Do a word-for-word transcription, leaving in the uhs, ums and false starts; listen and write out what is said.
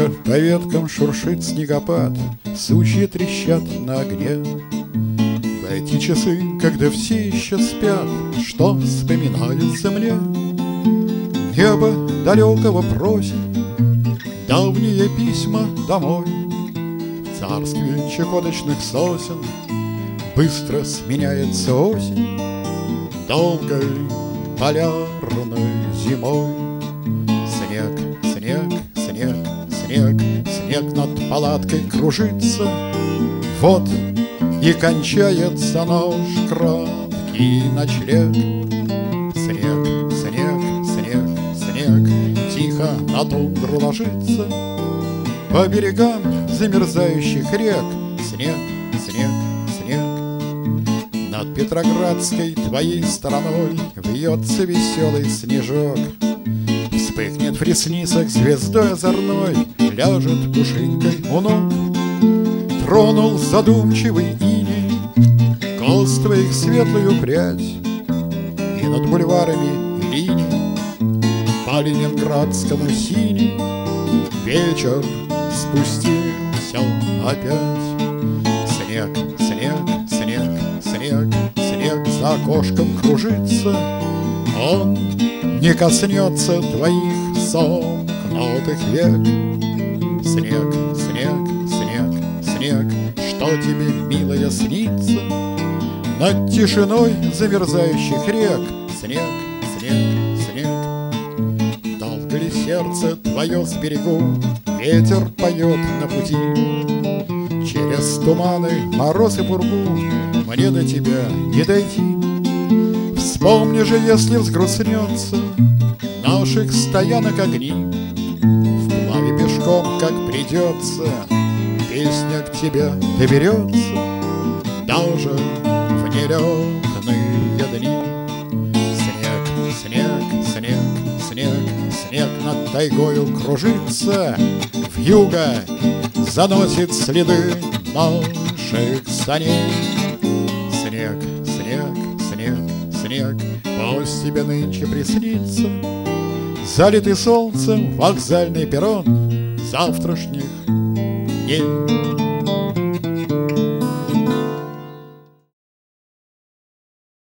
Тихо по веткам шуршит снегопад, сучья трещат на огне. В эти часы, когда все еще спят, что вспоминается мне? Небо далекого просит давние письма домой. В царстве чахоточных сосен быстро сменяется осень долгой полярной зимой. Снег, снег, снег, снег, снег над палаткой кружится. Вот и кончается наш краткий ночлег. Снег, снег, снег, снег тихо на тундру ложится. По берегам замерзающих рек снег, снег, снег. Над Петроградской твоей стороной вьется веселый снежок. Вспыхнет в ресницах звездой озорной, ляжет пушинкой у ног. Тронул задумчивый иней кост твоих светлую прядь, и над бульварами линий по ленинградскому синий вечер спустился опять. Снег, снег, снег, снег, снег за окошком кружится. Он не коснется твоих сомкнутых век. Снег, снег, снег, снег, что тебе, милая, снится над тишиной замерзающих рек? Снег, снег, снег. Долго ли сердце твое с берегу ветер поет на пути? Через туманы, мороз и пургу мне до тебя не дойти. Вспомни же, если взгрустнется наших стоянок огни, вплаве пешком, как придется, песня к тебе доберется даже в нелетные дни. Снег, снег, снег, снег, снег над тайгою кружится. Вьюга заносит следы наших саней. Снег, снег, снег, снег, пусть тебе нынче приснится залитый солнцем вокзальный перрон завтрашних дней.